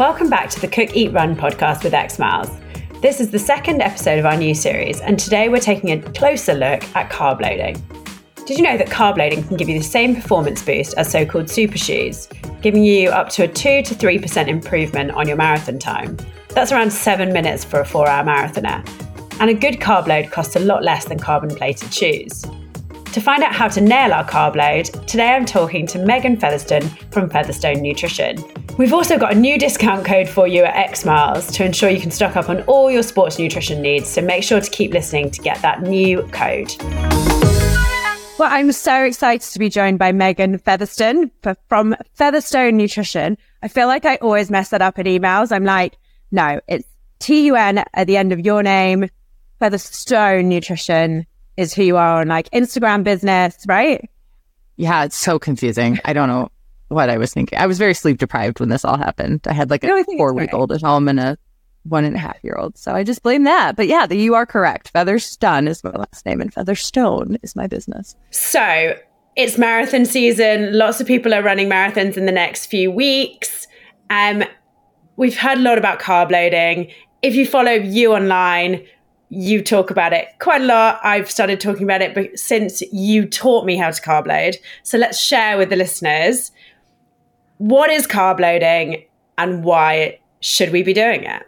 Welcome back to the Cook, Eat, Run podcast with X Miles. This is the second episode of our new series, and today we're taking a closer look at carb loading. Did you know that carb loading can give you the same performance boost as so-called super shoes, giving you up to a 2 to 3% improvement on your marathon time? That's around 7 minutes for a 4-hour marathoner. And a good carb load costs a lot less than carbon-plated shoes. To find out how to nail our carb load, today I'm talking to Megan Featherstone from Featherstone Nutrition. We've also got a new discount code for you at X Miles to ensure you can stock up on all your sports nutrition needs, so make sure to keep listening to get that new code. Well, I'm so excited to be joined by Megan Featherstone from Featherstone Nutrition. I feel like I always mess that up in emails. I'm like, no, it's TUN at the end of your name. Featherstone Nutrition is who you are on like Instagram business, right? Yeah, it's so confusing. I don't know what I was thinking. I was very sleep deprived when this all happened. I had like a 4-week-old at home and a 1.5-year-old. So I just blame that. But yeah, you are correct. Featherstone is my last name and Featherstone is my business. So it's marathon season. Lots of people are running marathons in the next few weeks. We've heard a lot about carb loading. If you follow you online, you talk about it quite a lot. I've started talking about it but since you taught me how to carb load. So let's share with the listeners, what is carb loading and why should we be doing it?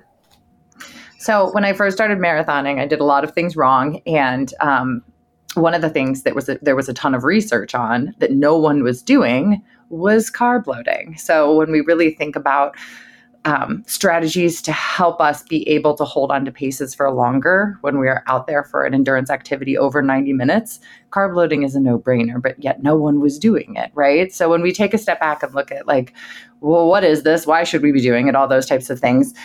So when I first started marathoning, I did a lot of things wrong. And one of the things that there was a ton of research on that no one was doing was carb loading. So when we really think about strategies to help us be able to hold on to paces for longer when we are out there for an endurance activity over 90 minutes, carb loading is a no-brainer, but yet no one was doing it, right? So when we take a step back and look at like, well, what is this? Why should we be doing it? All those types of things.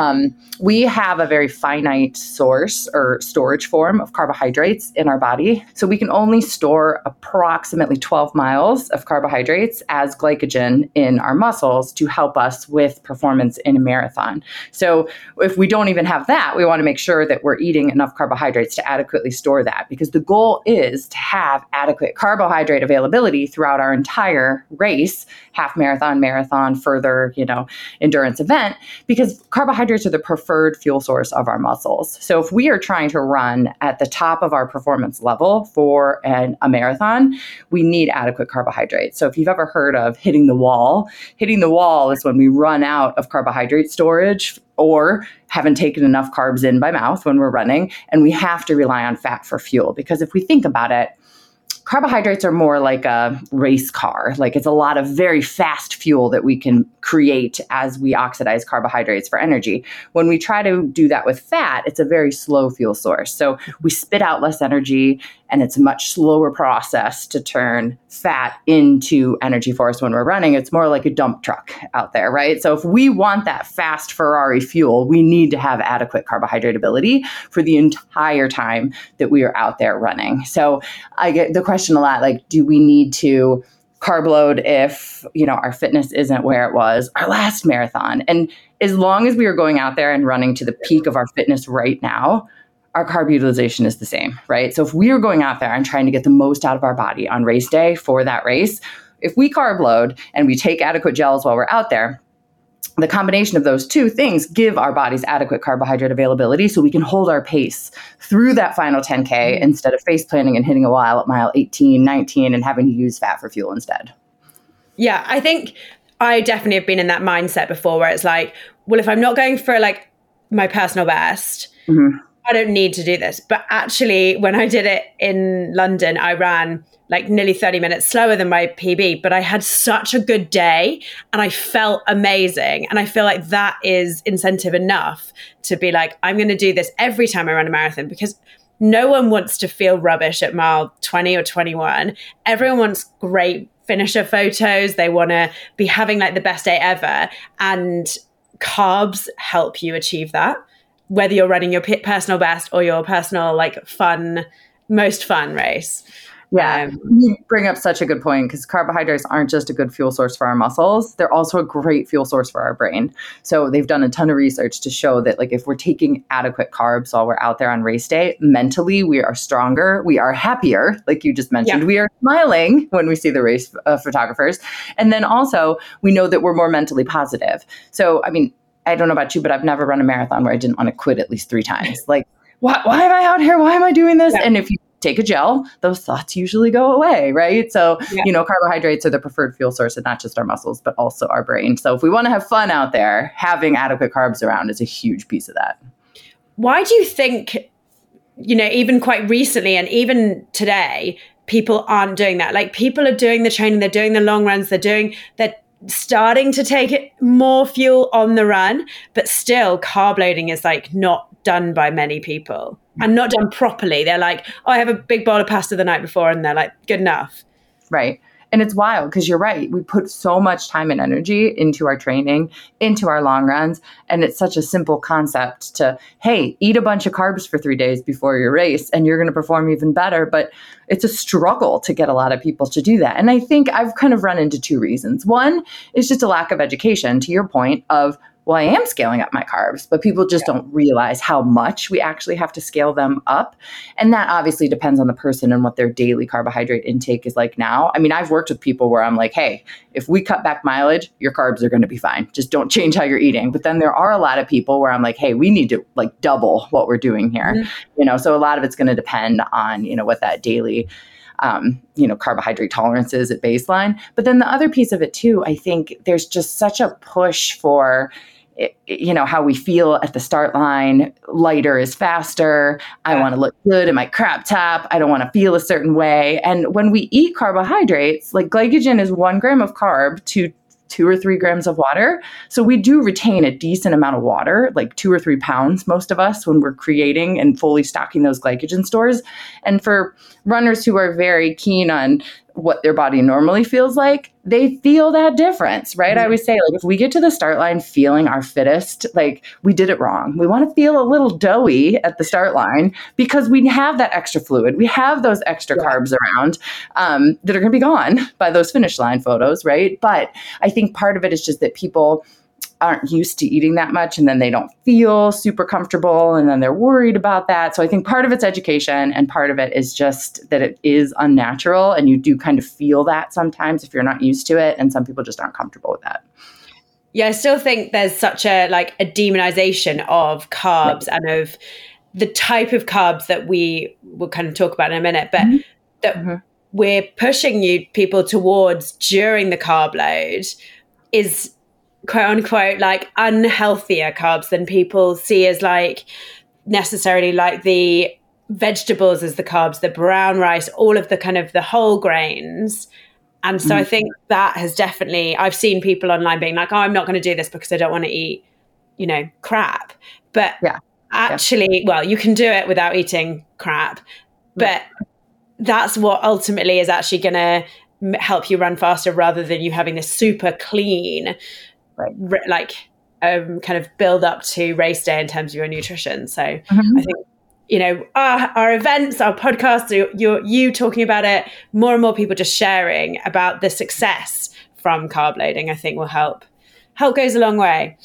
We have a very finite source or storage form of carbohydrates in our body. So we can only store approximately 12 miles of carbohydrates as glycogen in our muscles to help us with performance in a marathon. So if we don't even have that, we want to make sure that we're eating enough carbohydrates to adequately store that, because the goal is to have adequate carbohydrate availability throughout our entire race, half marathon, marathon, further, endurance event, because carbohydrates are the preferred fuel source of our muscles. So if we are trying to run at the top of our performance level for a marathon, we need adequate carbohydrates. So if you've ever heard of hitting the wall is when we run out of carbohydrate storage or haven't taken enough carbs in by mouth when we're running, and we have to rely on fat for fuel. Because if we think about it, carbohydrates are more like a race car. Like it's a lot of very fast fuel that we can create as we oxidize carbohydrates for energy. When we try to do that with fat, it's a very slow fuel source. So we spit out less energy, and it's a much slower process to turn fat into energy for us when we're running. It's more like a dump truck out there, right? So if we want that fast Ferrari fuel, we need to have adequate carbohydrate ability for the entire time that we are out there running. So I get the question a lot, like, do we need to carb load if, our fitness isn't where it was our last marathon? And as long as we are going out there and running to the peak of our fitness right now, our carb utilization is the same, right? So if we are going out there and trying to get the most out of our body on race day for that race, if we carb load and we take adequate gels while we're out there, the combination of those two things give our bodies adequate carbohydrate availability so we can hold our pace through that final 10K instead of face planting and hitting a wall at mile 18, 19 and having to use fat for fuel instead. Yeah, I think I definitely have been in that mindset before where it's like, well, if I'm not going for like my personal best, I don't need to do this. But actually, when I did it in London, I ran like nearly 30 minutes slower than my PB, but I had such a good day and I felt amazing. And I feel like that is incentive enough to be like, I'm going to do this every time I run a marathon, because no one wants to feel rubbish at mile 20 or 21. Everyone wants great finisher photos. They want to be having like the best day ever. And carbs help you achieve that, whether you're running your personal best or your personal, like most fun race. Yeah, you bring up such a good point, because carbohydrates aren't just a good fuel source for our muscles. They're also a great fuel source for our brain. So they've done a ton of research to show that like if we're taking adequate carbs while we're out there on race day, mentally we are stronger, we are happier, like you just mentioned. We are smiling when we see the race photographers. And then also we know that we're more mentally positive. So, I mean, I don't know about you, but I've never run a marathon where I didn't want to quit at least 3 times. Like, why am I out here? Why am I doing this? Yeah. And if you take a gel, those thoughts usually go away, right? So, carbohydrates are the preferred fuel source of not just our muscles, but also our brain. So if we want to have fun out there, having adequate carbs around is a huge piece of that. Why do you think, even quite recently and even today, people aren't doing that? Like, people are doing the training, they're doing the long runs, they're starting to take it more fuel on the run, but still carb loading is like not done by many people and not done properly. They're like, oh, I have a big bowl of pasta the night before, and they're like, good enough. Right. And it's wild because you're right. We put so much time and energy into our training, into our long runs. And it's such a simple concept to, hey, eat a bunch of carbs for 3 days before your race and you're going to perform even better. But it's a struggle to get a lot of people to do that. And I think I've kind of run into 2 reasons. One is just a lack of education, to your point of, well, I am scaling up my carbs, but people just don't realize how much we actually have to scale them up. And that obviously depends on the person and what their daily carbohydrate intake is like now. I mean, I've worked with people where I'm like, hey, if we cut back mileage, your carbs are going to be fine. Just don't change how you're eating. But then there are a lot of people where I'm like, hey, we need to like double what we're doing here. Mm-hmm. So a lot of it's going to depend on, what that daily carbohydrate tolerance is at baseline. But then the other piece of it too, I think there's just such a push for, how we feel at the start line. Lighter is faster. I want to look good in my crop top. I don't want to feel a certain way. And when we eat carbohydrates, like glycogen is 1 gram of carb to 2 or 3 grams of water. So we do retain a decent amount of water, like 2 or 3 pounds, most of us, when we're creating and fully stocking those glycogen stores. And for runners who are very keen on what their body normally feels like, they feel that difference, right? Mm-hmm. I always say, like, if we get to the start line feeling our fittest, like, we did it wrong. We want to feel a little doughy at the start line because we have that extra fluid. We have those extra carbs around that are going to be gone by those finish line photos, right? But I think part of it is just that people aren't used to eating that much, and then they don't feel super comfortable, and then they're worried about that. So I think part of it's education, and part of it is just that it is unnatural, and you do kind of feel that sometimes if you're not used to it, and some people just aren't comfortable with that. Yeah, I still think there's such a demonization of carbs and of the type of carbs that we will kind of talk about in a minute, but that we're pushing people towards during the carb load is quote unquote like unhealthier carbs than people see as like necessarily like the vegetables as the carbs, the brown rice, all of the kind of the whole grains. And so I think that has definitely, I've seen people online being like, oh, I'm not going to do this because I don't want to eat, crap. But actually, well, you can do it without eating crap, but that's what ultimately is actually going to help you run faster rather than you having this super clean kind of build up to race day in terms of your nutrition. So I think, our events, our podcasts, you talking about it, more and more people just sharing about the success from carb loading, I think will help. Help goes a long way.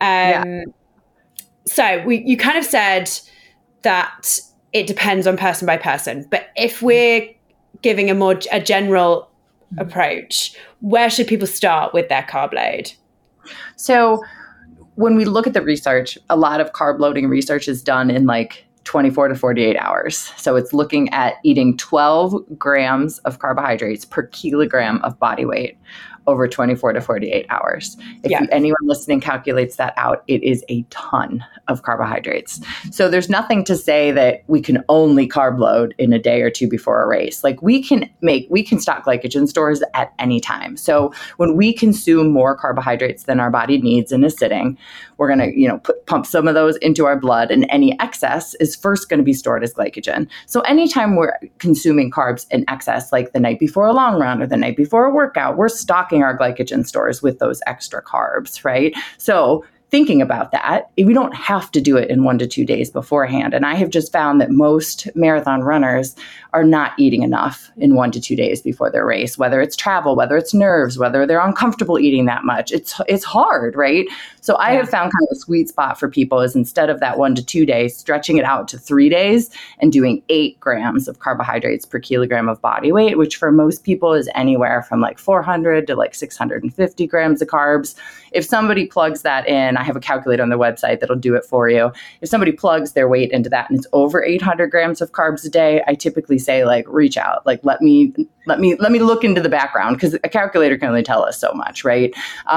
So you kind of said that it depends on person by person, but if we're giving a general approach, where should people start with their carb load? So when we look at the research, a lot of carb loading research is done in like 24 to 48 hours. So it's looking at eating 12 grams of carbohydrates per kilogram of body weight over 24 to 48 hours. If anyone listening calculates that out, it is a ton of carbohydrates. So there's nothing to say that we can only carb load in a day or two before a race. Like we can stock glycogen stores at any time. So when we consume more carbohydrates than our body needs in a sitting, we're going to, pump some of those into our blood, and any excess is first going to be stored as glycogen. So anytime we're consuming carbs in excess, like the night before a long run or the night before a workout, we're stocking our glycogen stores with those extra carbs, right? So thinking about that, we don't have to do it in 1 to 2 days beforehand. And I have just found that most marathon runners are not eating enough in 1 to 2 days before their race, whether it's travel, whether it's nerves, whether they're uncomfortable eating that much. It's hard, right? So I have found kind of a sweet spot for people is instead of that 1 to 2 days, stretching it out to 3 days and doing 8 grams of carbohydrates per kilogram of body weight, which for most people is anywhere from like 400 to like 650 grams of carbs. If somebody plugs that in and I have a calculator on the website that'll do it for you. If somebody plugs their weight into that and it's over 800 grams of carbs a day, I typically say, like, reach out, like, let me look into the background, because a calculator can only tell us so much, right?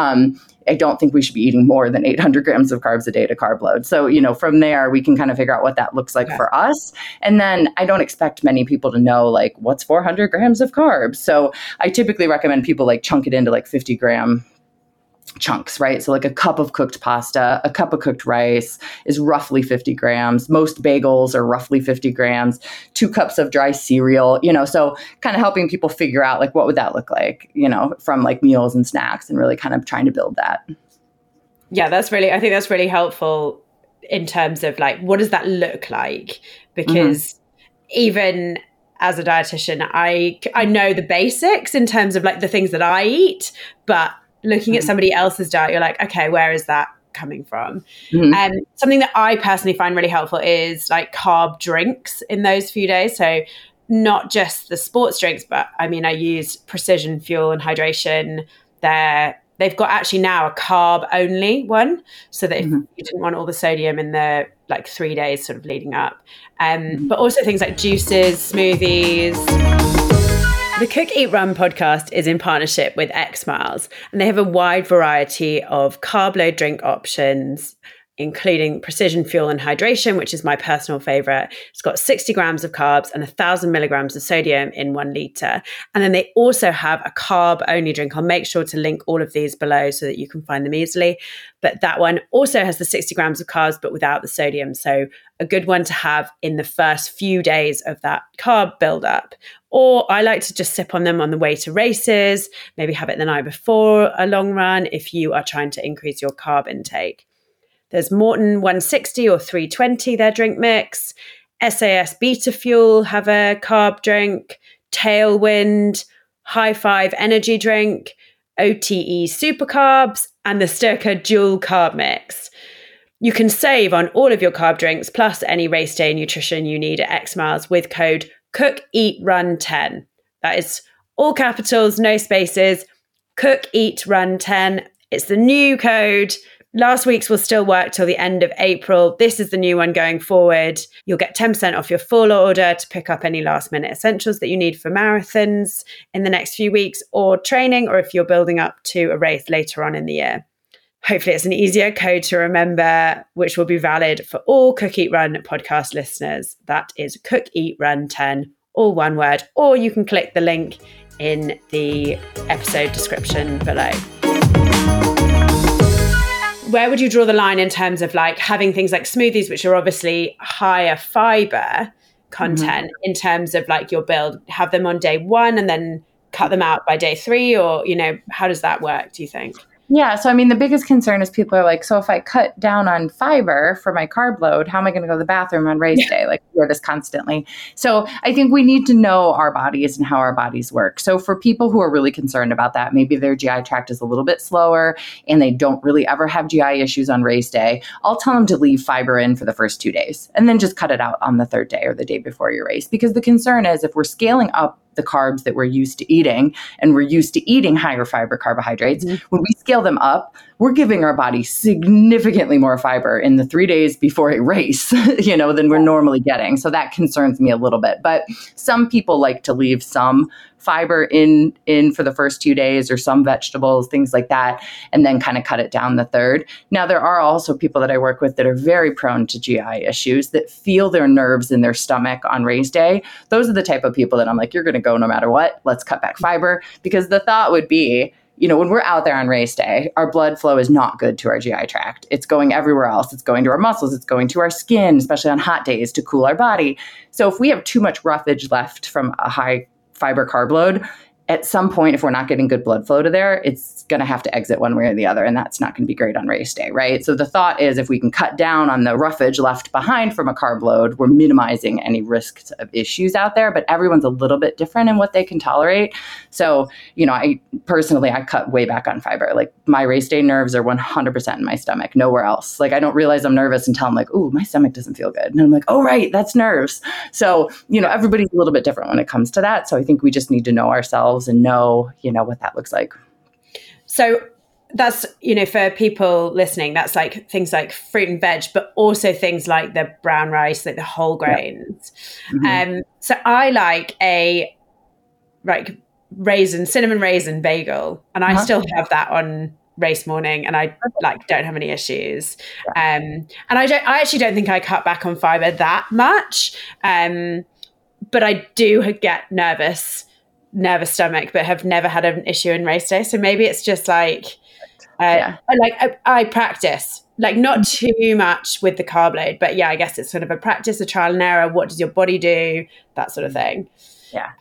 I don't think we should be eating more than 800 grams of carbs a day to carb load. So, from there, we can kind of figure out what that looks like for us. And then I don't expect many people to know, like, what's 400 grams of carbs. So I typically recommend people like chunk it into like 50 gram chunks, right? So like a cup of cooked pasta, a cup of cooked rice is roughly 50 grams. Most bagels are roughly 50 grams, 2 cups of dry cereal, so kind of helping people figure out, like, what would that look like, from like meals and snacks, and really kind of trying to build that. Yeah, I think that's really helpful in terms of, like, what does that look like? Because even as a dietitian, I know the basics in terms of like the things that I eat, but looking at somebody else's diet, you're like, okay, where is that coming from? And something that I personally find really helpful is like carb drinks in those few days. So not just the sports drinks, but I use Precision Fuel and Hydration. They've got actually now a carb only one, so that if you didn't want all the sodium in the like 3 days sort of leading up, but also things like juices, smoothies. The Cook, Eat, Run podcast is in partnership with Xmiles, and they have a wide variety of carb load drink options, including Precision Fuel and Hydration, which is my personal favorite. It's got 60 grams of carbs and 1,000 milligrams of sodium in 1 liter. And then they also have a carb only drink. I'll make sure to link all of these below so that you can find them easily. But that one also has the 60 grams of carbs, but without the sodium. So a good one to have in the first few days of that carb buildup. Or I like to just sip on them on the way to races, maybe have it the night before a long run if you are trying to increase your carb intake. There's Morton 160 or 320, their drink mix. SAS Beta Fuel have a carb drink. Tailwind, High Five energy drink, OTE Super Carbs, and the Sturka Dual Carb Mix. You can save on all of your carb drinks plus any race day nutrition you need at Xmiles with code COOKEATRUN10. That is all capitals, no spaces. COOKEATRUN10. It's the new code. Last week's will still work till the end of April. This is the new one going forward. You'll get 10% off your full order to pick up any last minute essentials that you need for marathons in the next few weeks or training, or if you're building up to a race later on in the year. Hopefully it's an easier code to remember, which will be valid for all Cook, Eat, Run podcast listeners. That is Cook, Eat, Run 10, all one word, or you can click the link in the episode description below. Where would you draw the line in terms of like having things like smoothies, which are obviously higher fiber content in terms of like your build, have them on day 1 and then cut them out by day 3? Or, how does that work, do you think? Yeah. So, the biggest concern is people are like, so if I cut down on fiber for my carb load, how am I going to go to the bathroom on race day? Like, we hear this constantly. So I think we need to know our bodies and how our bodies work. So for people who are really concerned about that, maybe their GI tract is a little bit slower and they don't really ever have GI issues on race day, I'll tell them to leave fiber in for the first 2 days and then just cut it out on the 3rd day or the day before your race. Because the concern is if we're scaling up the carbs that we're used to eating, and we're used to eating higher fiber carbohydrates, when we scale them up, we're giving our body significantly more fiber in the 3 days before a race, than we're normally getting. So that concerns me a little bit. But some people like to leave some fiber in for the first 2 days, or some vegetables, things like that, and then kind of cut it down the 3rd. Now, there are also people that I work with that are very prone to GI issues, that feel their nerves in their stomach on race day. Those are the type of people that I'm like, you're going to go no matter what. Let's cut back fiber. Because the thought would be, when we're out there on race day, our blood flow is not good to our GI tract. It's going everywhere else. It's going to our muscles. It's going to our skin, especially on hot days to cool our body. So if we have too much roughage left from a high fiber carb load, at some point, if we're not getting good blood flow to there, it's going to have to exit one way or the other. And that's not going to be great on race day, right? So the thought is if we can cut down on the roughage left behind from a carb load, we're minimizing any risks of issues out there. But everyone's a little bit different in what they can tolerate. So, I cut way back on fiber. Like, my race day nerves are 100% in my stomach, nowhere else. Like, I don't realize I'm nervous until I'm like, ooh, my stomach doesn't feel good. And I'm like, oh, right, that's nerves. So, everybody's a little bit different when it comes to that. So I think we just need to know ourselves and know, what that looks like. So that's, you know, for people listening, that's like things like fruit and veg, but also things like the brown rice, like the whole grains. So I like a cinnamon raisin bagel, and I still have that on race morning, and I like don't have any issues. And I actually don't think I cut back on fiber that much, but I do get nervous stomach, but have never had an issue in race day. So maybe it's just like I practice, like not too much with the carb load, but yeah, I guess it's sort of a practice, a trial and error. What does your body do? That sort of thing. Yeah.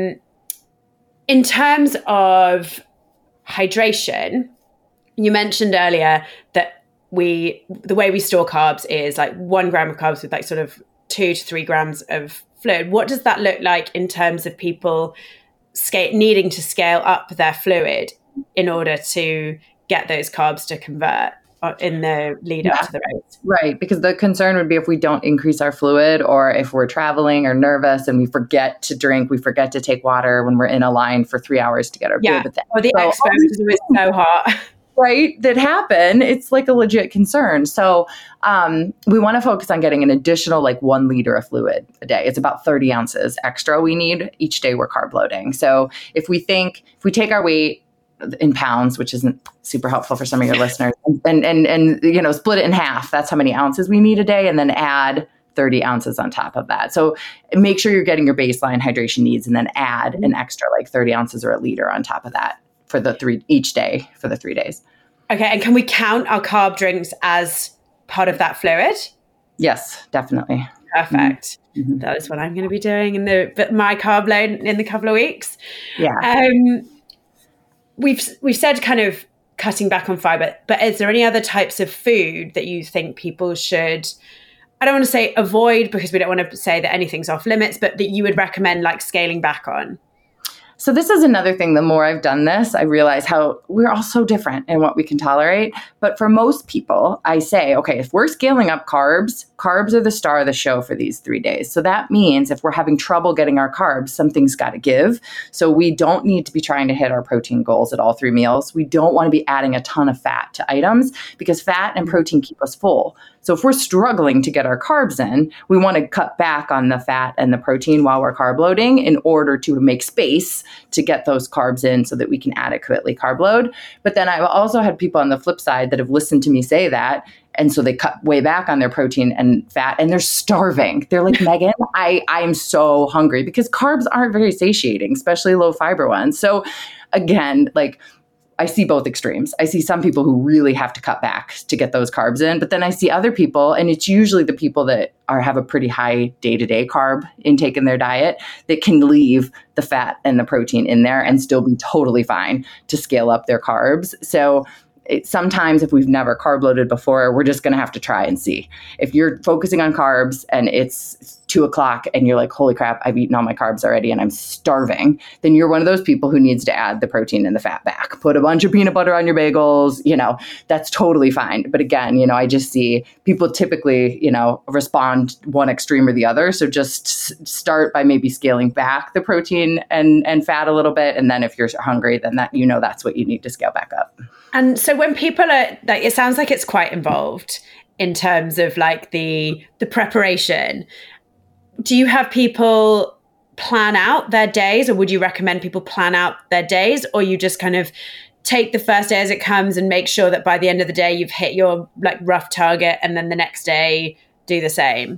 In terms of hydration, you mentioned earlier that the way we store carbs is like 1 gram of carbs with like sort of 2 to 3 grams of fluid. What does that look like in terms of people needing to scale up their fluid in order to get those carbs to convert in the lead up to the race? Right. Because the concern would be if we don't increase our fluid, or if we're traveling or nervous and we forget to drink, we forget to take water when we're in a line for 3 hours to get our fluid. Or the expo is always so hot. Right, that happen, it's like a legit concern. So we want to focus on getting an additional like 1 liter of fluid a day. It's about 30 ounces extra we need each day we're carb loading. So if we take our weight in pounds, which isn't super helpful for some of your listeners, and you know, split it in half, that's how many ounces we need a day, and then add 30 ounces on top of that. So make sure you're getting your baseline hydration needs, and then add an extra like 30 ounces or a liter on top of that for each day for the 3 days. Okay. And can we count our carb drinks as part of that fluid? Yes, definitely. Perfect. Mm-hmm. That is what I'm going to be doing in my carb load in the couple of weeks. Yeah. We've said kind of cutting back on fiber, but is there any other types of food that you think people should, I don't want to say avoid, because we don't want to say that anything's off limits, but that you would recommend like scaling back on? So this is another thing. The more I've done this, I realize how we're all so different in what we can tolerate. But for most people, I say, okay, if we're scaling up carbs are the star of the show for these 3 days. So that means if we're having trouble getting our carbs, something's got to give. So we don't need to be trying to hit our protein goals at all 3 meals. We don't want to be adding a ton of fat to items, because fat and protein keep us full. So if we're struggling to get our carbs in, we want to cut back on the fat and the protein while we're carb loading in order to make space to get those carbs in so that we can adequately carb load. But then I've also had people on the flip side that have listened to me say that, and so they cut way back on their protein and fat, and they're starving. They're like, Megan, I'm so hungry, because carbs aren't very satiating, especially low fiber ones. So again, like, I see both extremes. I see some people who really have to cut back to get those carbs in, but then I see other people, and it's usually the people that have a pretty high day-to-day carb intake in their diet, that can leave the fat and the protein in there and still be totally fine to scale up their carbs. So sometimes if we've never carb loaded before, we're just going to have to try and see. If you're focusing on carbs and it's 2:00 and you're like, holy crap, I've eaten all my carbs already and I'm starving, then you're one of those people who needs to add the protein and the fat back. Put a bunch of peanut butter on your bagels, that's totally fine. But again, I just see people typically, respond one extreme or the other. So just start by maybe scaling back the protein and fat a little bit. And then if you're hungry, then that's what you need to scale back up. And so when people are like, it sounds like it's quite involved in terms of like the preparation. Do you have people plan out their days, or would you recommend people plan out their days, or you just kind of take the first day as it comes and make sure that by the end of the day you've hit your like rough target, and then the next day do the same?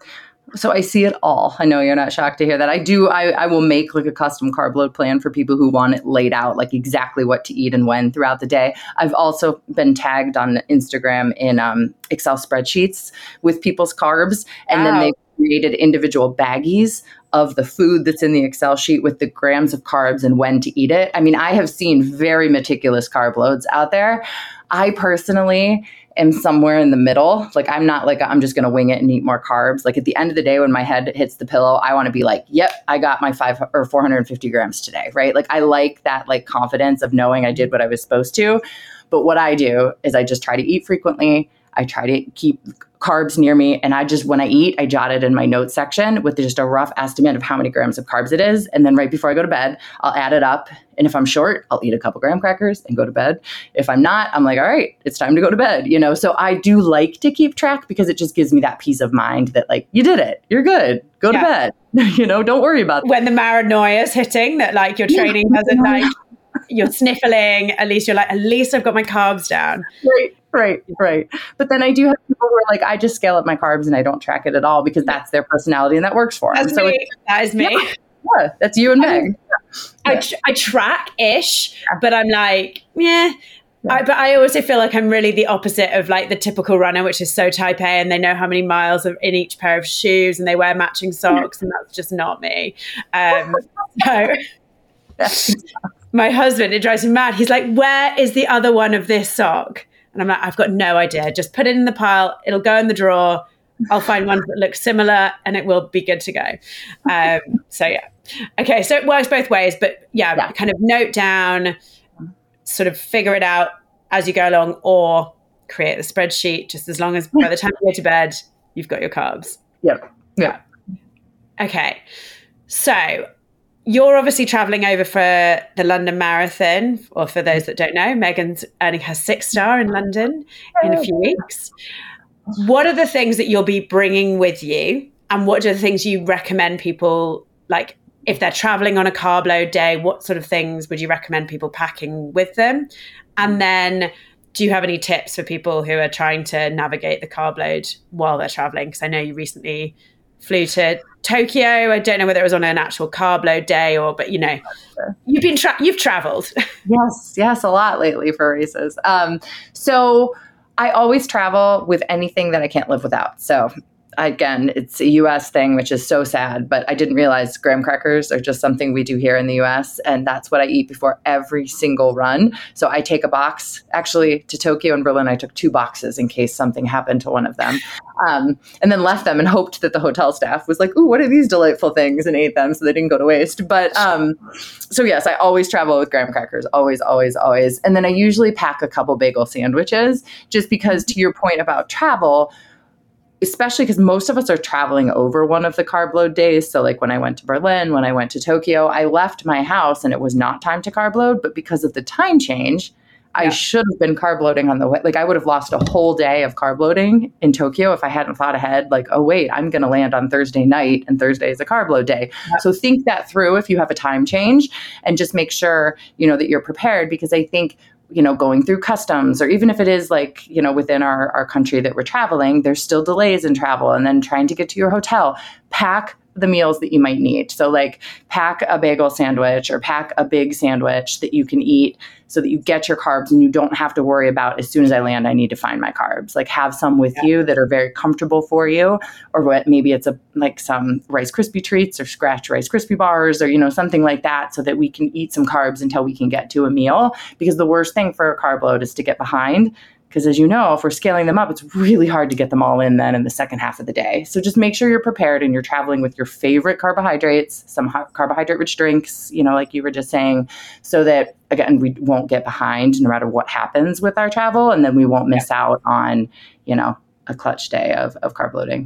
So I see it all. I know you're not shocked to hear that. I will make like a custom carb load plan for people who want it laid out, like exactly what to eat and when throughout the day. I've also been tagged on Instagram in Excel spreadsheets with people's carbs. And then they've created individual baggies of the food that's in the Excel sheet with the grams of carbs and when to eat it. I mean, I have seen very meticulous carb loads out there. I personally am somewhere in the middle. Like, I'm not like, I'm just going to wing it and eat more carbs. Like at the end of the day, when my head hits the pillow, I want to be like, yep, I got my 450 grams today, right? Like I like that like confidence of knowing I did what I was supposed to. But what I do is I just try to eat frequently. I try to keep carbs near me. And when I eat, I jot it in my notes section with just a rough estimate of how many grams of carbs it is. And then right before I go to bed, I'll add it up. And if I'm short, I'll eat a couple graham crackers and go to bed. If I'm not, I'm like, all right, it's time to go to bed. So I do like to keep track because it just gives me that peace of mind that like, you did it, you're good, go to bed. Don't worry about it. When the paranoia is hitting that like your training hasn't like, you're sniffling, at least you're like, at least I've got my carbs down. Right. But then I do have people who are like, I just scale up my carbs and I don't track it at all because that's their personality and that works for them. That is me. Yeah, that's you and Meg. I track-ish, but I'm like, but I also feel like I'm really the opposite of like the typical runner, which is so type A, and they know how many miles are in each pair of shoes and they wear matching socks, and that's just not me. So my husband, it drives me mad. He's like, where is the other one of this sock? And I'm like, I've got no idea. Just put it in the pile. It'll go in the drawer. I'll find ones that look similar and it will be good to go. So yeah. Okay. So it works both ways, but kind of note down, sort of figure it out as you go along, or create the spreadsheet, just as long as by the time you go to bed, you've got your carbs. Yep. Yeah. Okay. So you're obviously traveling over for the London Marathon, or for those that don't know, Megan's earning her 6-star in London in a few weeks. What are the things that you'll be bringing with you? And what are the things you recommend people, like if they're traveling on a carb load day, what sort of things would you recommend people packing with them? And then do you have any tips for people who are trying to navigate the carb load while they're traveling? Because I know you recently flew to Tokyo. I don't know whether it was on an actual carb load day but you've traveled. Yes, a lot lately for races. So I always travel with anything that I can't live without. So again, it's a US thing, which is so sad, but I didn't realize graham crackers are just something we do here in the US. And that's what I eat before every single run. So I take a box. Actually, to Tokyo and Berlin, I took 2 boxes in case something happened to one of them. And then left them and hoped that the hotel staff was like, ooh, what are these delightful things? And ate them so they didn't go to waste. But so yes, I always travel with graham crackers. Always. And then I usually pack a couple bagel sandwiches just because, to your point about travel, especially because most of us are traveling over one of the carb load days. So like when I went to Berlin, when I went to Tokyo, I left my house and it was not time to carb load, but because of the time change, I should have been carb loading on the way. Like I would have lost a whole day of carb loading in Tokyo if I hadn't thought ahead, like, oh wait, I'm going to land on Thursday night and Thursday is a carb load day. Yeah. So think that through if you have a time change and just make sure, that you're prepared, because I think going through customs, or even if it is like, within our country that we're traveling, there's still delays in travel, and then trying to get to your hotel, pack the meals that you might need. So like pack a bagel sandwich or pack a big sandwich that you can eat so that you get your carbs and you don't have to worry about, as soon as I land, I need to find my carbs. Like have some with you that are very comfortable for you, or what, maybe it's some Rice Krispie treats or scratch Rice Krispie bars or, something like that, so that we can eat some carbs until we can get to a meal. Because the worst thing for a carb load is to get behind. Because as you know, if we're scaling them up, it's really hard to get them all in then in the second half of the day. So just make sure you're prepared and you're traveling with your favorite carbohydrates, some carbohydrate-rich drinks, like you were just saying, so that, again, we won't get behind no matter what happens with our travel. And then we won't miss out on, a clutch day of carb loading.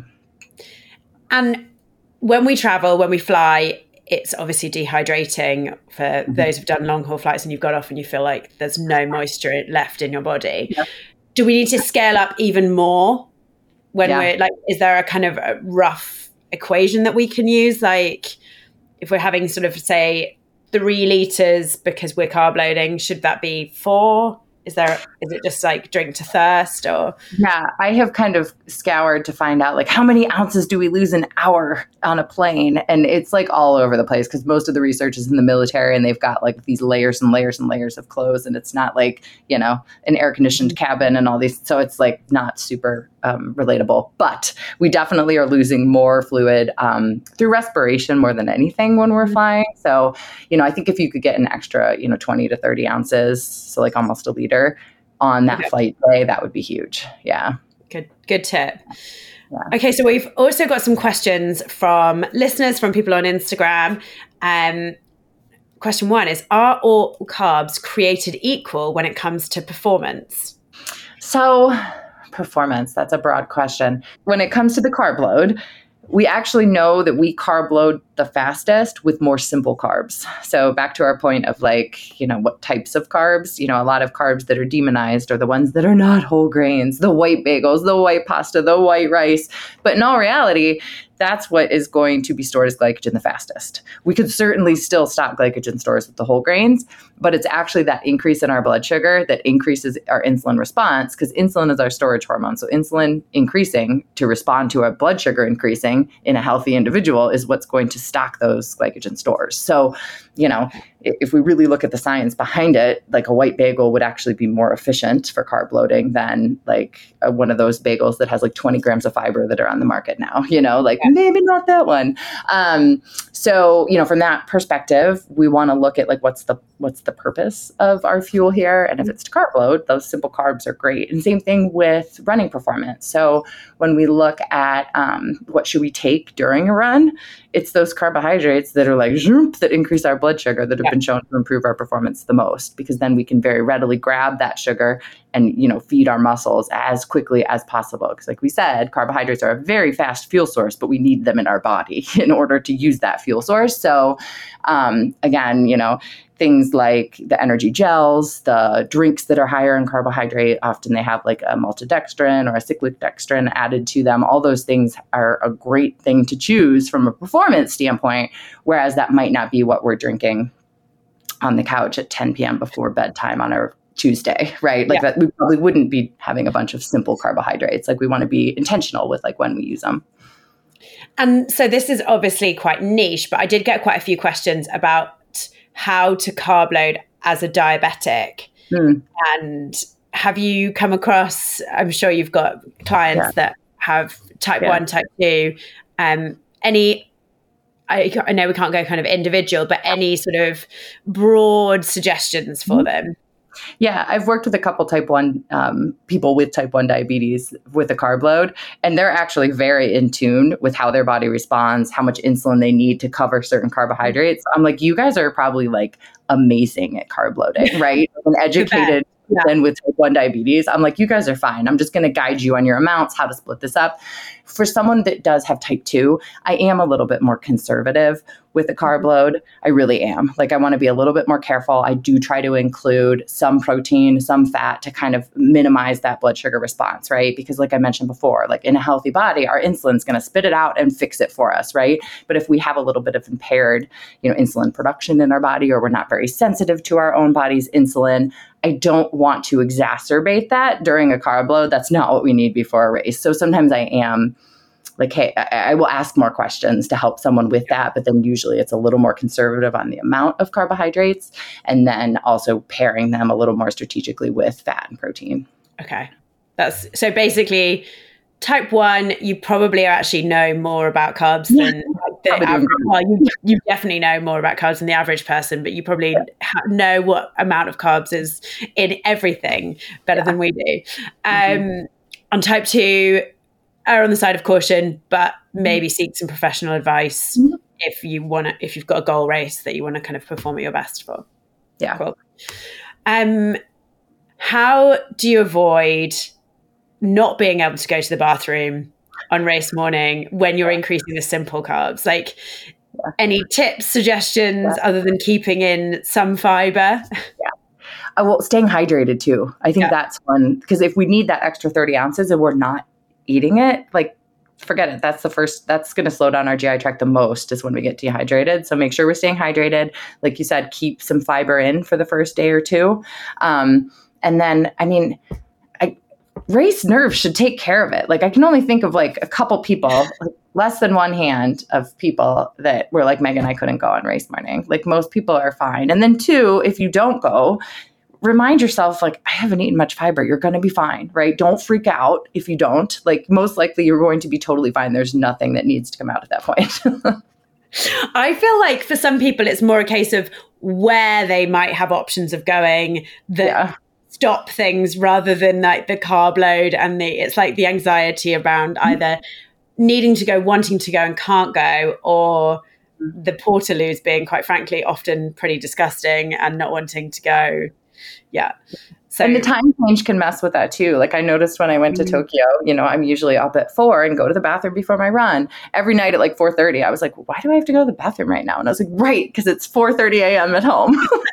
And when we travel, when we fly, it's obviously dehydrating for those who've done long haul flights and you've got off and you feel like there's no moisture left in your body. Yeah. Do we need to scale up even more when we're like, is there a kind of a rough equation that we can use? Like if we're having sort of say 3 liters because we're carb loading, should that be 4? Is it just like drink to thirst or? Yeah, I have kind of scoured to find out like how many ounces do we lose an hour on a plane? And it's like all over the place because most of the research is in the military and they've got like these layers and layers and layers of clothes. And it's not like, an air conditioned cabin and all these. So it's like not super relatable, but we definitely are losing more fluid through respiration more than anything when we're flying. So, I think if you could get an extra, 20 to 30 ounces, so like almost a liter on that flight day, that would be huge. Yeah. Good tip. Yeah. Okay. So we've also got some questions from listeners, from people on Instagram. Question 1 is, are all carbs created equal when it comes to performance? So performance, that's a broad question. When it comes to the carb load, we actually know that we carb load the fastest with more simple carbs. So back to our point of like, you know, what types of carbs, you know, a lot of carbs that are demonized are the ones that are not whole grains, the white bagels, the white pasta, the white rice. But in all reality, that's what is going to be stored as glycogen the fastest. We could certainly still stop glycogen stores with the whole grains, but it's actually that increase in our blood sugar that increases our insulin response, because insulin is our storage hormone. So insulin increasing to respond to our blood sugar increasing in a healthy individual is what's going to stock those glycogen stores. So, you know, if we really look at the science behind it, like a white bagel would actually be more efficient for carb loading than like one of those bagels that has like 20 grams of fiber that are on the market now, you know, like maybe not that one. So, you know, from that perspective, we want to look at like, what's the purpose of our fuel here? And if it's to carb load, those simple carbs are great. And same thing with running performance. So when we look at what should we take during a run, it's those carbohydrates that are like that increase our blood sugar that have been shown to improve our performance the most, because then we can very readily grab that sugar and, you know, feed our muscles as quickly as possible. Because like we said, carbohydrates are a very fast fuel source, but we need them in our body in order to use that fuel source. So again, you know, things like the energy gels, the drinks that are higher in carbohydrate, often they have like a maltodextrin or a cyclic dextrin added to them. All those things are a great thing to choose from a performance standpoint, whereas that might not be what we're drinking on the couch at 10 p.m. before bedtime on a Tuesday, right? Like that, we probably wouldn't be having a bunch of simple carbohydrates. Like we want to be intentional with like when we use them. And so this is obviously quite niche, but I did get quite a few questions about how to carb load as a diabetic. And have you come across, I'm sure you've got clients that have type 1, type 2, any, I know we can't go kind of individual, but any sort of broad suggestions for them? Yeah, I've worked with a couple type 1 people with type 1 diabetes with a carb load, and they're actually very in tune with how their body responds, how much insulin they need to cover certain carbohydrates. I'm like, you guys are probably like amazing at carb loading, right? And educated than with type 1 diabetes. I'm like, you guys are fine. I'm just going to guide you on your amounts, how to split this up. For someone that does have type 2, I am a little bit more conservative with the carb load. I really am. Like, I want to be a little bit more careful. I do try to include some protein, some fat to kind of minimize that blood sugar response, right? Because like I mentioned before, like in a healthy body, our insulin's going to spit it out and fix it for us, right? But if we have a little bit of impaired, you know, insulin production in our body, or we're not very sensitive to our own body's insulin, I don't want to exacerbate that during a carb load. That's not what we need before a race. So sometimes I am like, hey, I will ask more questions to help someone with that. But then usually it's a little more conservative on the amount of carbohydrates, and then also pairing them a little more strategically with fat and protein. Okay. That's so basically type 1, you probably actually know more about carbs than the average. Well, you definitely know more about carbs than the average person, but you probably know what amount of carbs is in everything better than we do. On type 2, are on the side of caution, but maybe seek some professional advice if you've got a goal race that you want to kind of perform at your best for. Yeah. Cool. How do you avoid not being able to go to the bathroom on race morning when you're increasing the simple carbs? Like, any tips, suggestions other than keeping in some fiber? Well, staying hydrated too. I think that's one, because if we need that extra 30 ounces and we're not eating it, like, forget it. That's going to slow down our GI tract the most, is when we get dehydrated. So make sure we're staying hydrated. Like you said, keep some fiber in for the first day or two. And then, I mean, race nerves should take care of it. Like, I can only think of like a couple people, like less than one hand of people that were like, Megan, I couldn't go on race morning. Like, most people are fine. And then 2, if you don't go, remind yourself, like, I haven't eaten much fiber. You're going to be fine, right? Don't freak out if you don't. Like, most likely you're going to be totally fine. There's nothing that needs to come out at that point. I feel like for some people, it's more a case of where they might have options of going that stop things, rather than like the carb load. And it's like the anxiety around either needing to go, wanting to go and can't go, or the portaloos being, quite frankly, often pretty disgusting and not wanting to go. Yeah. So, and the time change can mess with that too. Like I noticed when I went to Tokyo, I'm usually up at 4 and go to the bathroom before my run. Every night at like 4:30, I was like, why do I have to go to the bathroom right now? And I was like, right, because it's 4:30 a.m. at home.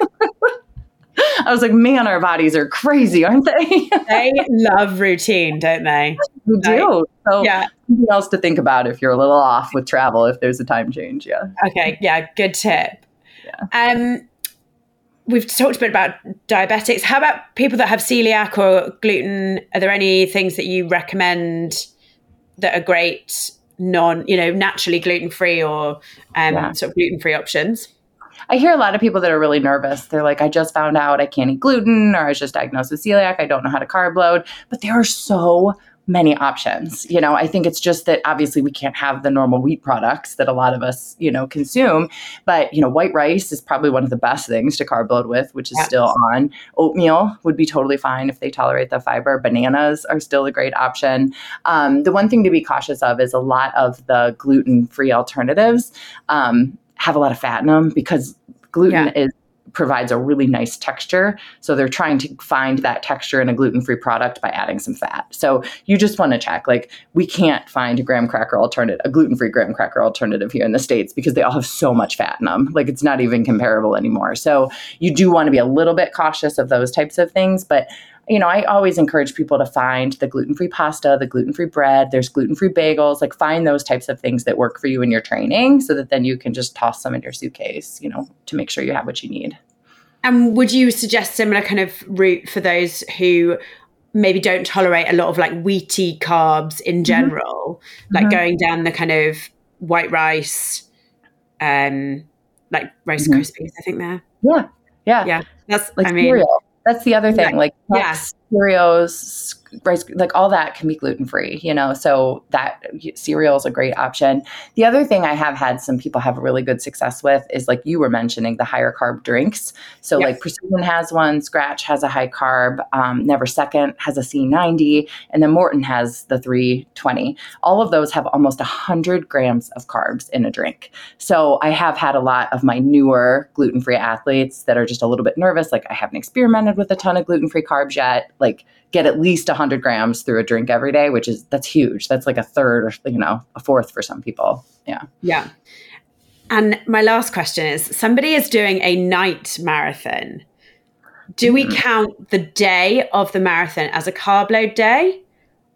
I was like, man, our bodies are crazy, aren't they? They love routine, don't they? We do. So yeah. Something else to think about if you're a little off with travel, if there's a time change. Yeah. Okay. Yeah. Good tip. Yeah. We've talked a bit about diabetics. How about people that have celiac or gluten? Are there any things that you recommend that are great, naturally gluten-free or sort of gluten-free options? I hear a lot of people that are really nervous. They're like, I just found out I can't eat gluten, or I was just diagnosed with celiac. I don't know how to carb load. But there are so many options. I think it's just that obviously we can't have the normal wheat products that a lot of us, consume. But, white rice is probably one of the best things to carb load with, which is still on. Oatmeal would be totally fine if they tolerate the fiber. Bananas are still a great option. The one thing to be cautious of is a lot of the gluten-free alternatives have a lot of fat in them because gluten provides a really nice texture. So they're trying to find that texture in a gluten-free product by adding some fat. So you just want to check, like we can't find a gluten-free graham cracker alternative here in the States because they all have so much fat in them. Like it's not even comparable anymore. So you do want to be a little bit cautious of those types of things. But I always encourage people to find the gluten-free pasta, the gluten-free bread, there's gluten-free bagels, like find those types of things that work for you in your training so that then you can just toss them in your suitcase, to make sure you have what you need. And would you suggest similar kind of route for those who maybe don't tolerate a lot of like wheaty carbs in general, like going down the kind of white rice, like Rice Krispies, I think they're. Yeah. That's like cereal. That's the other thing. Like Cheerios, rice, like all that can be gluten-free, so that cereal is a great option. The other thing I have had some people have really good success with is like you were mentioning the higher carb drinks. So like Precision has one, Scratch has a high carb, Never Second has a C90, and then Morton has the 320. All of those have almost 100 grams of carbs in a drink. So I have had a lot of my newer gluten-free athletes that are just a little bit nervous. Like I haven't experimented with a ton of gluten-free carbs yet, like get at least 100 grams through a drink every day, that's huge. That's like a third or, a fourth for some people. Yeah. Yeah. And my last question is, somebody is doing a night marathon. Do we count the day of the marathon as a carb load day?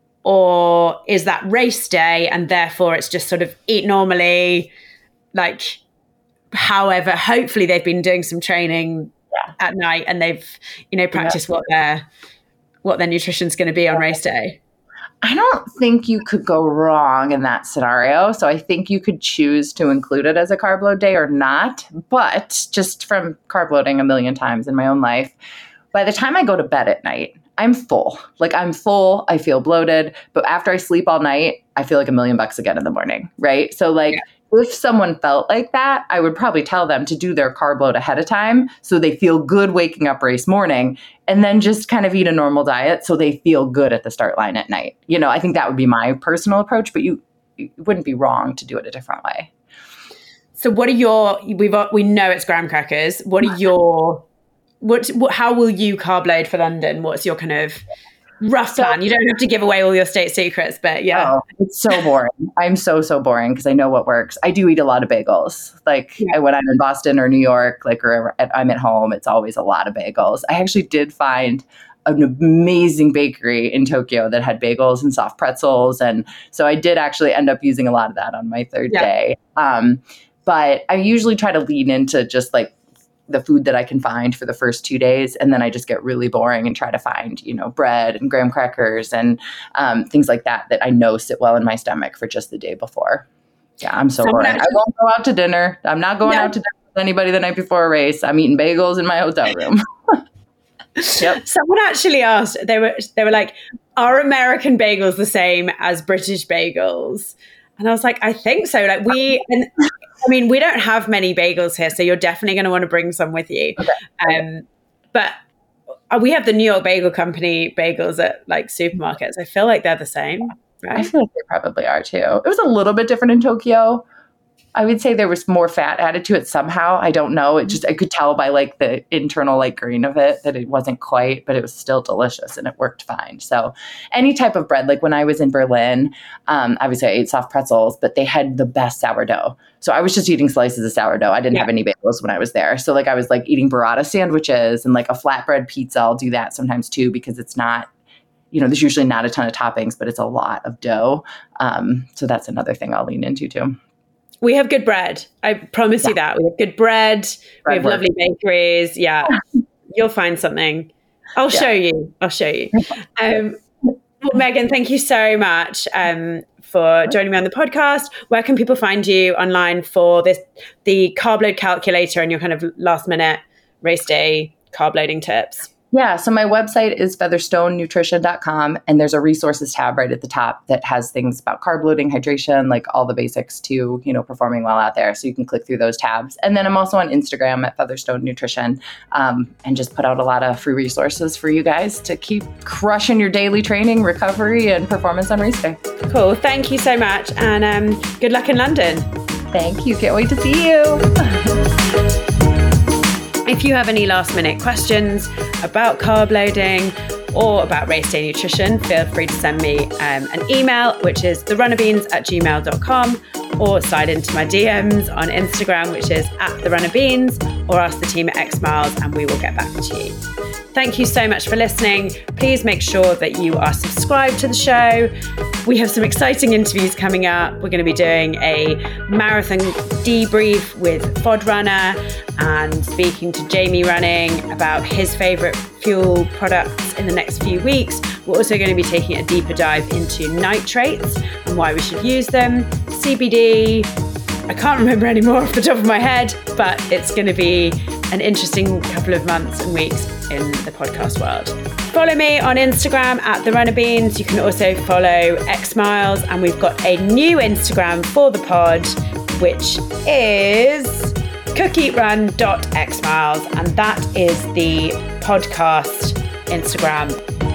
Or is that race day and therefore it's just sort of eat normally, like however, hopefully they've been doing some training at night and they've, practiced what their nutrition's going to be on race day? I don't think you could go wrong in that scenario. So I think you could choose to include it as a carb load day or not. But just from carb loading a million times in my own life, by the time I go to bed at night, I'm full. Like I'm full. I feel bloated. But after I sleep all night, I feel like $1 million again in the morning. Right. So if someone felt like that, I would probably tell them to do their carb load ahead of time so they feel good waking up race morning and then just kind of eat a normal diet so they feel good at the start line at night. I think that would be my personal approach, but you wouldn't be wrong to do it a different way. So what are we know it's graham crackers. What are how will you carb load for London? What's your kind of rough plan? You don't have to give away all your state secrets, but it's so boring. I'm so boring because I know what works. I do eat a lot of bagels. When I'm in Boston or New York, or I'm at home, it's always a lot of bagels. I actually did find an amazing bakery in Tokyo that had bagels and soft pretzels. And so I did actually end up using a lot of that on my third day. But I usually try to lean into just the food that I can find for the first 2 days. And then I just get really boring and try to find, bread and graham crackers and things like that I know sit well in my stomach for just the day before. Yeah, I'm so boring. I won't go out to dinner. I'm not going out to dinner with anybody the night before a race. I'm eating bagels in my hotel room. Yep. Someone actually asked, they were like, are American bagels the same as British bagels? And I was like, I think so. We don't have many bagels here, so you're definitely going to want to bring some with you. Okay. But we have the New York Bagel Company bagels at supermarkets. I feel like they're the same, right? I feel like they probably are too. It was a little bit different in Tokyo. I would say there was more fat added to it somehow. I don't know. I could tell by like the internal like grain of it that it wasn't quite, but it was still delicious and it worked fine. So any type of bread, like when I was in Berlin, obviously I ate soft pretzels, but they had the best sourdough. So I was just eating slices of sourdough. I didn't have any bagels when I was there. So like I was like eating burrata sandwiches and like a flatbread pizza. I'll do that sometimes too, because it's not, there's usually not a ton of toppings, but it's a lot of dough. So that's another thing I'll lean into too. We have good bread. I promise you that. We have good bread. We have lovely bakeries. Yeah. You'll find something. I'll show you. Well, Megan, thank you so much for joining me on the podcast. Where can people find you online for the carb load calculator and your kind of last minute race day carb loading tips? Yeah. So my website is featherstonenutrition.com, and there's a resources tab right at the top that has things about carb loading, hydration, like all the basics to, performing well out there. So you can click through those tabs. And then I'm also on Instagram at Featherstone Nutrition, and just put out a lot of free resources for you guys to keep crushing your daily training, recovery, and performance on race day. Cool. Thank you so much. And good luck in London. Thank you. Can't wait to see you. If you have any last minute questions about carb loading or about race day nutrition, feel free to send me an email, which is therunnerbeans@gmail.com, or slide into my DMs on Instagram, which is @therunnerbeans, or ask the team at X Miles and we will get back to you. Thank you so much for listening. Please make sure that you are subscribed to the show. We have some exciting interviews coming up. We're going to be doing a marathon debrief with Fod Runner and speaking to Jamie Running about his favorite fuel products in the next few weeks. We're also going to be taking a deeper dive into nitrates and why we should use them, CBD. I can't remember any more off the top of my head, but it's going to be an interesting couple of months and weeks in the podcast world. Follow me on Instagram @therunnerbeans. You can also follow X Miles, and we've got a new Instagram for the pod, which is cookeatrun.xmiles, and that is the podcast Instagram